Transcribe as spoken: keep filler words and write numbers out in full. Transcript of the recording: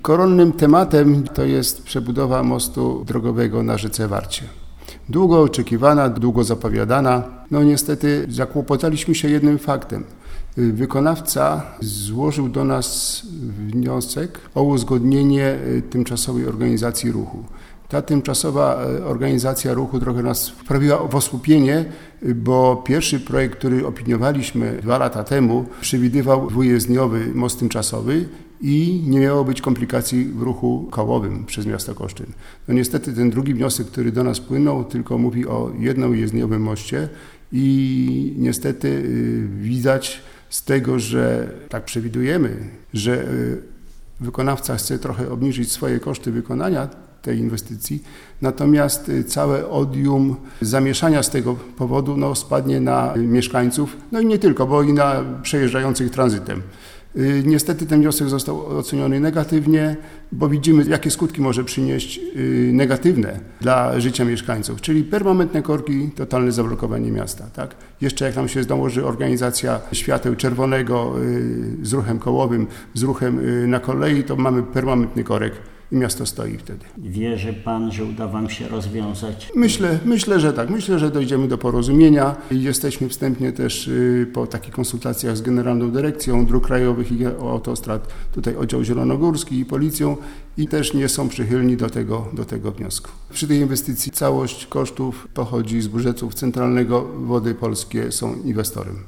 Koronnym tematem to jest przebudowa mostu drogowego na rzece Warcie. Długo oczekiwana, długo zapowiadana. No niestety zakłopotaliśmy się jednym faktem. Wykonawca złożył do nas wniosek o uzgodnienie tymczasowej organizacji ruchu. Ta tymczasowa organizacja ruchu trochę nas wprawiła w osłupienie, bo pierwszy projekt, który opiniowaliśmy dwa lata temu, przewidywał dwujezdniowy most tymczasowy i nie miało być komplikacji w ruchu kołowym przez miasto Kosztyn. No niestety ten drugi wniosek, który do nas płynął, tylko mówi o jednojezdniowym moście i niestety widać z tego, że tak przewidujemy, że wykonawca chce trochę obniżyć swoje koszty wykonania tej inwestycji, natomiast całe odium zamieszania z tego powodu no, spadnie na mieszkańców, no i nie tylko, bo i na przejeżdżających tranzytem. Niestety ten wniosek został oceniony negatywnie, bo widzimy, jakie skutki może przynieść negatywne dla życia mieszkańców, czyli permanentne korki, totalne zablokowanie miasta. Tak? Jeszcze jak nam się dołoży organizacja świateł czerwonego z ruchem kołowym, z ruchem na kolei, to mamy permanentny korek i miasto stoi wtedy. Wierzy Pan, że uda Wam się rozwiązać? Myślę, myślę, że tak. Myślę, że dojdziemy do porozumienia. Jesteśmy wstępnie też po takich konsultacjach z Generalną Dyrekcją Dróg Krajowych i Autostrad, tutaj oddział zielonogórski i policją i też nie są przychylni do tego, do tego wniosku. Przy tej inwestycji całość kosztów pochodzi z budżetu centralnego, Wody Polskie są inwestorem.